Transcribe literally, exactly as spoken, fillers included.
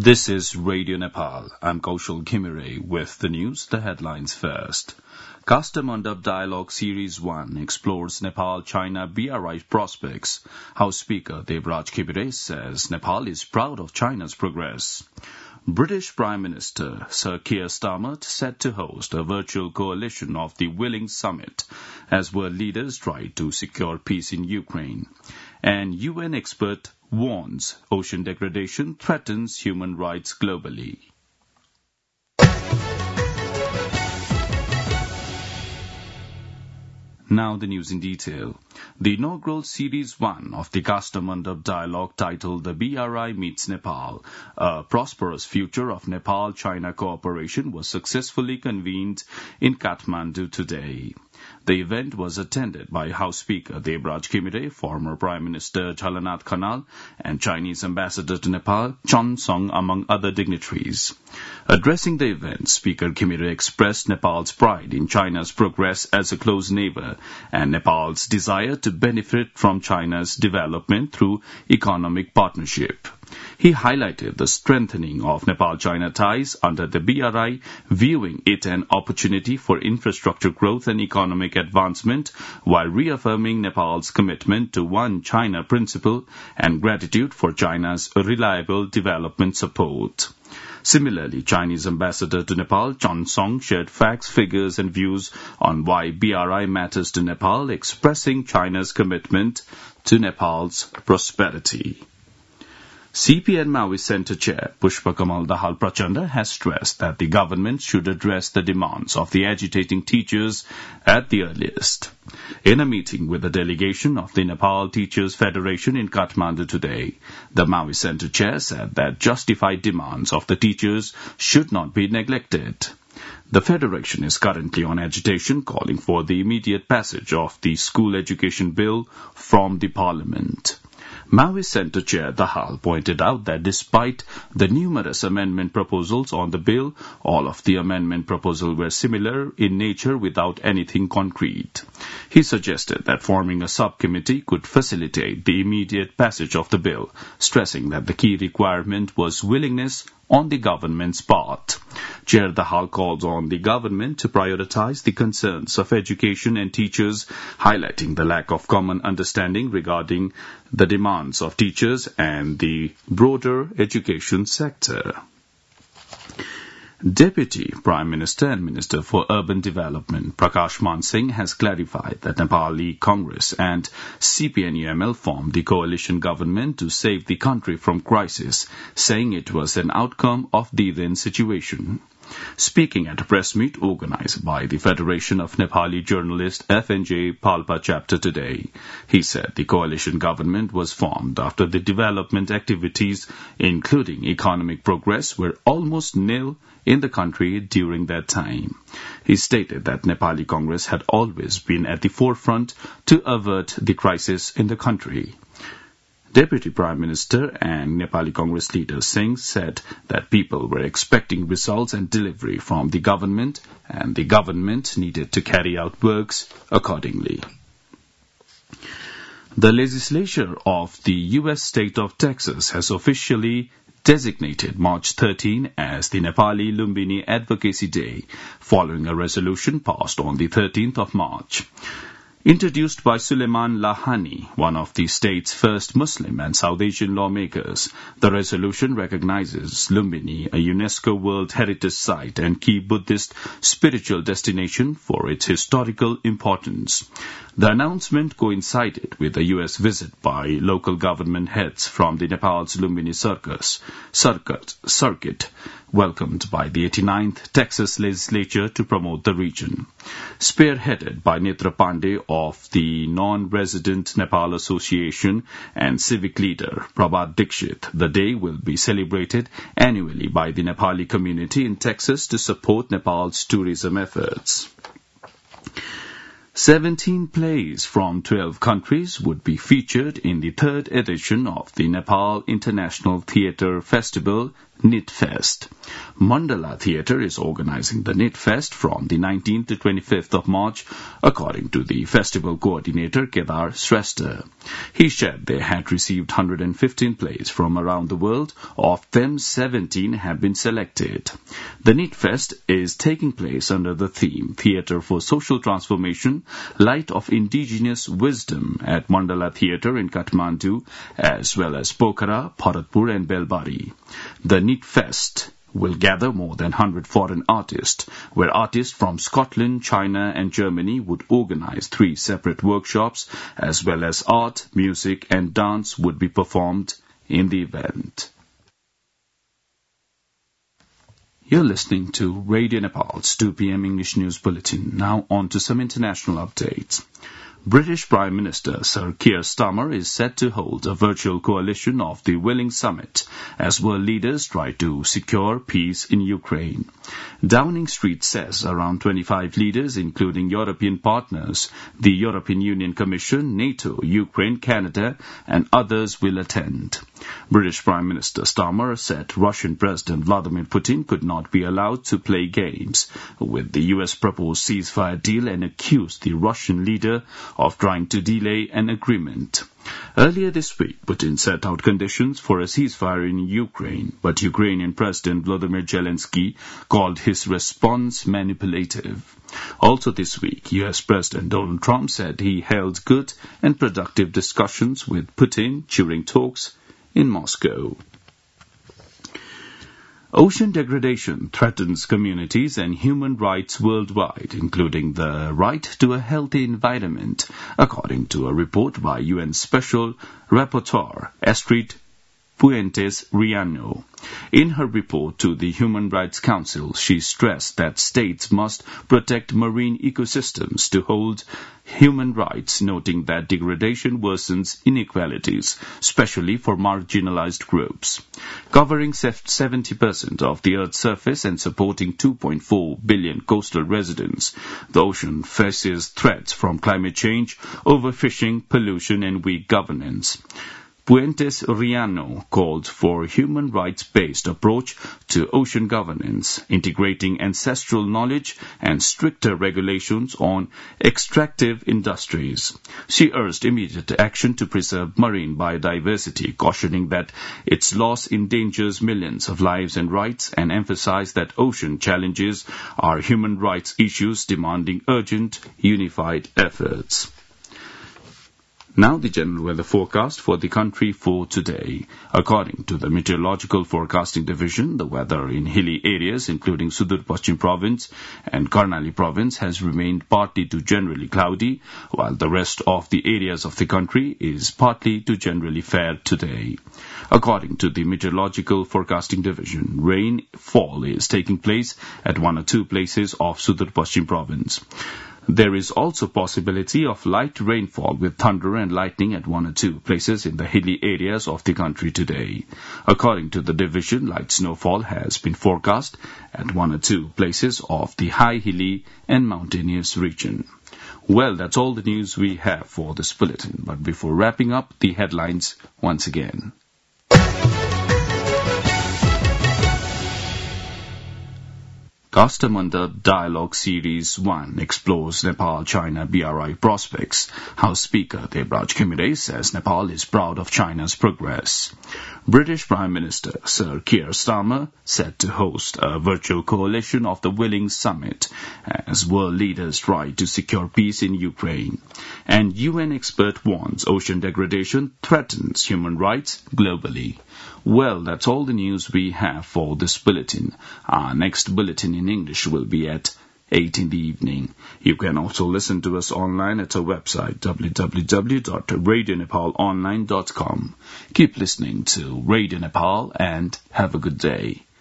This is Radio Nepal. I'm Kaushal Ghimire with the news, the headlines first. Kastamandap Dialogue Series one explores Nepal-China B R I prospects. House Speaker Devraj Khibire says Nepal is proud of China's progress. British Prime Minister Sir Keir Starmer set to host a virtual coalition of the Willing Summit as world leaders try to secure peace in Ukraine. And U N expert warns ocean degradation threatens human rights globally. Now the news in detail. The inaugural Series one of the Kastamandap Dialogue titled The B R I Meets Nepal, A Prosperous Future of Nepal-China Cooperation was successfully convened in Kathmandu today. The event was attended by House Speaker Devraj Khibire, former Prime Minister Jhalanath Khanal, and Chinese Ambassador to Nepal, Chon Song, among other dignitaries. Addressing the event, Speaker Khibire expressed Nepal's pride in China's progress as a close neighbor and Nepal's desire to benefit from China's development through economic partnership. He highlighted the strengthening of Nepal-China ties under the B R I, viewing it an opportunity for infrastructure growth and economic advancement, while reaffirming Nepal's commitment to One China principle and gratitude for China's reliable development support. Similarly, Chinese Ambassador to Nepal, Chon Song, shared facts, figures and views on why B R I matters to Nepal, expressing China's commitment to Nepal's prosperity. C P N Maoist Centre Chair Pushpa Kamal Dahal Prachanda has stressed that the government should address the demands of the agitating teachers at the earliest. In a meeting with a delegation of the Nepal Teachers Federation in Kathmandu today, the Maoist Centre Chair said that justified demands of the teachers should not be neglected. The Federation is currently on agitation calling for the immediate passage of the School Education Bill from the Parliament. Maoist Centre Chair Dahal pointed out that despite the numerous amendment proposals on the bill, all of the amendment proposals were similar in nature without anything concrete. He suggested that forming a subcommittee could facilitate the immediate passage of the bill, stressing that the key requirement was willingness on the government's part. Chair Dahal calls on the government to prioritize the concerns of education and teachers, highlighting the lack of common understanding regarding the demands of teachers and the broader education sector. Deputy Prime Minister and Minister for Urban Development Prakash Man Singh has clarified that Nepali Congress and C P N U M L formed the coalition government to save the country from crisis, saying it was an outcome of the then situation. Speaking at a press meet organized by the Federation of Nepali Journalists F N J Palpa chapter today, he said the coalition government was formed after the development activities, including economic progress, were almost nil in the country during that time. He stated that Nepali Congress had always been at the forefront to avert the crisis in the country. Deputy Prime Minister and Nepali Congress leader Singh said that people were expecting results and delivery from the government, and the government needed to carry out works accordingly. The legislature of the U S state of Texas has officially designated March thirteenth as the Nepali Lumbini Advocacy Day, following a resolution passed on the thirteenth of March. Introduced by Suleiman Lahani, one of the state's first Muslim and South Asian lawmakers, the resolution recognizes Lumbini, a UNESCO World Heritage Site and key Buddhist spiritual destination, for its historical importance. The announcement coincided with a U S visit by local government heads from the Nepal's Lumbini Circus, circuit, circuit, welcomed by the eighty-ninth Texas legislature to promote the region. Spearheaded by Netra Pandey of the Non-Resident Nepal Association and civic leader Prabhat Dikshit, the day will be celebrated annually by the Nepali community in Texas to support Nepal's tourism efforts. Seventeen plays from twelve countries would be featured in the third edition of the Nepal International Theatre Festival, NITFest. Mandala Theatre is organizing the NITFest from the nineteenth to twenty-fifth of March, according to the festival coordinator Kedar Shrestha. He said they had received one hundred fifteen plays from around the world. Of them, seventeen have been selected. The NITFest is taking place under the theme Theatre for Social Transformation, Light of Indigenous Wisdom at Mandala Theatre in Kathmandu, as well as Pokhara, Bharatpur and Belbari. The NITFest will gather more than one hundred foreign artists, where artists from Scotland, China and Germany would organize three separate workshops, as well as art, music and dance would be performed in the event. You're listening to Radio Nepal's two p.m. English News Bulletin. Now on to some international updates. British Prime Minister Sir Keir Starmer is set to hold a virtual coalition of the Willing Summit as world leaders try to secure peace in Ukraine. Downing Street says around twenty-five leaders, including European partners, the European Union Commission, NATO, Ukraine, Canada, and others will attend. British Prime Minister Starmer said Russian President Vladimir Putin could not be allowed to play games with the U S proposed ceasefire deal and accused the Russian leader of trying to delay an agreement. Earlier this week, Putin set out conditions for a ceasefire in Ukraine, but Ukrainian President Volodymyr Zelensky called his response manipulative. Also this week, U S President Donald Trump said he held good and productive discussions with Putin during talks in Moscow. Ocean degradation threatens communities and human rights worldwide, including the right to a healthy environment, according to a report by U N Special Rapporteur Astrid Puentes-Riano. In her report to the Human Rights Council, she stressed that states must protect marine ecosystems to hold human rights, noting that degradation worsens inequalities, especially for marginalized groups. Covering seventy percent of the Earth's surface and supporting two point four billion coastal residents, the ocean faces threats from climate change, overfishing, pollution, and weak governance. Puentes-Riano called for a human rights-based approach to ocean governance, integrating ancestral knowledge and stricter regulations on extractive industries. She urged immediate action to preserve marine biodiversity, cautioning that its loss endangers millions of lives and rights, and emphasized that ocean challenges are human rights issues demanding urgent, unified efforts. Now the general weather forecast for the country for today. According to the Meteorological Forecasting Division, the weather in hilly areas including Sudur Paschim Province and Karnali Province has remained partly to generally cloudy, while the rest of the areas of the country is partly to generally fair today. According to the Meteorological Forecasting Division, rainfall is taking place at one or two places of Sudur Paschim Province. There is also possibility of light rainfall with thunder and lightning at one or two places in the hilly areas of the country today. According to the division, light snowfall has been forecast at one or two places of the high hilly and mountainous region. Well, that's all the news we have for this bulletin. But before wrapping up, the headlines once again. Kastamandap Dialogue Series one explores Nepal-China B R I prospects. House Speaker Debraj Khimire says Nepal is proud of China's progress. British Prime Minister Sir Keir Starmer set to host a virtual coalition of the Willing Summit as world leaders try to secure peace in Ukraine. And U N expert warns ocean degradation threatens human rights globally. Well, that's all the news we have for this bulletin. Our next bulletin in English will be at eight in the evening. You can also listen to us online at our website w w w dot radio nepal online dot com. Keep listening to Radio Nepal and have a good day.